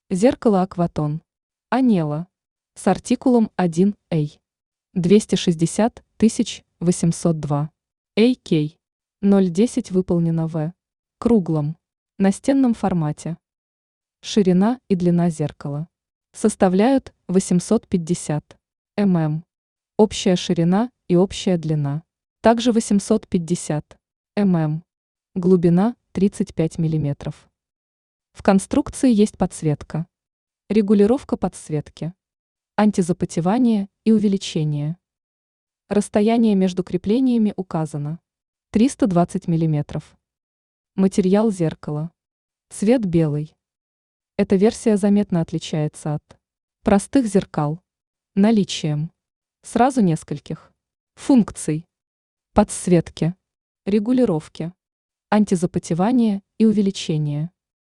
Зеркало Акватон. Анела. С артикулом 1А. 260 802. AK. 010 выполнено в круглом, настенном формате. Ширина и длина зеркала составляют 850 мм. Общая ширина и общая длина также 850 мм. Глубина 35 мм. В конструкции есть подсветка. Регулировка подсветки. Антизапотевание и увеличение. Расстояние между креплениями указано. 320 мм. Материал зеркала. Цвет белый. Эта версия заметно отличается от простых зеркал. Наличием сразу нескольких функций. Подсветки, регулировки, антизапотевания и увеличения.